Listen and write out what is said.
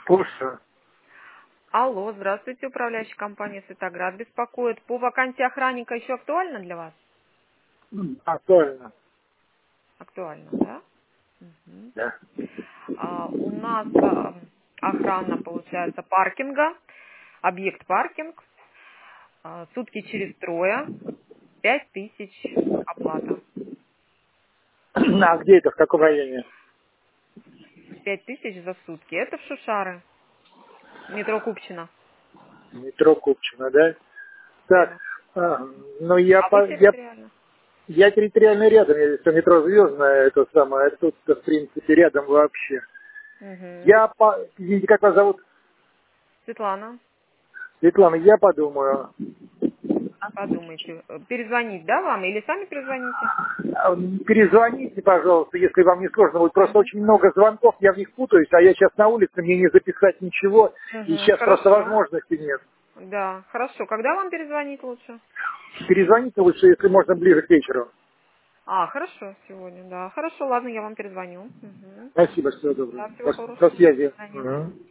Слушаю. Алло, здравствуйте, управляющая компания «Светоград» беспокоит. По вакансии охранника еще актуально для вас? Актуально. Актуально, да? Мгм. Да. У нас охрана, получается, паркинга, объект паркинг, сутки через трое, 5000 оплата. А где это, в каком районе? 5000 за сутки. Это в Шушары, метро Купчино. Метро Купчино, да? Так, Да. ну я, А вы территориально? я территориально рядом, я здесь метро Звездное, это самое, тут, в принципе, рядом вообще. Угу. Извините, как вас зовут? Светлана, Светлана, я подумаю. подумайте, перезвонить, да, вам или сами перезвоните? Перезвоните, пожалуйста, если вам не сложно. Вот просто Угу. очень много звонков, я в них путаюсь, а я сейчас на улице, мне не записать ничего, и Угу. сейчас просто Хорошо. возможности нет. Да, хорошо. Когда вам перезвонить лучше? Перезвоните лучше, если можно, ближе к вечеру. Хорошо, сегодня, да. Хорошо, ладно, я вам перезвоню. Угу. Спасибо, всего доброго. Да, всего До хорошего. До связи. свидания. Мгм.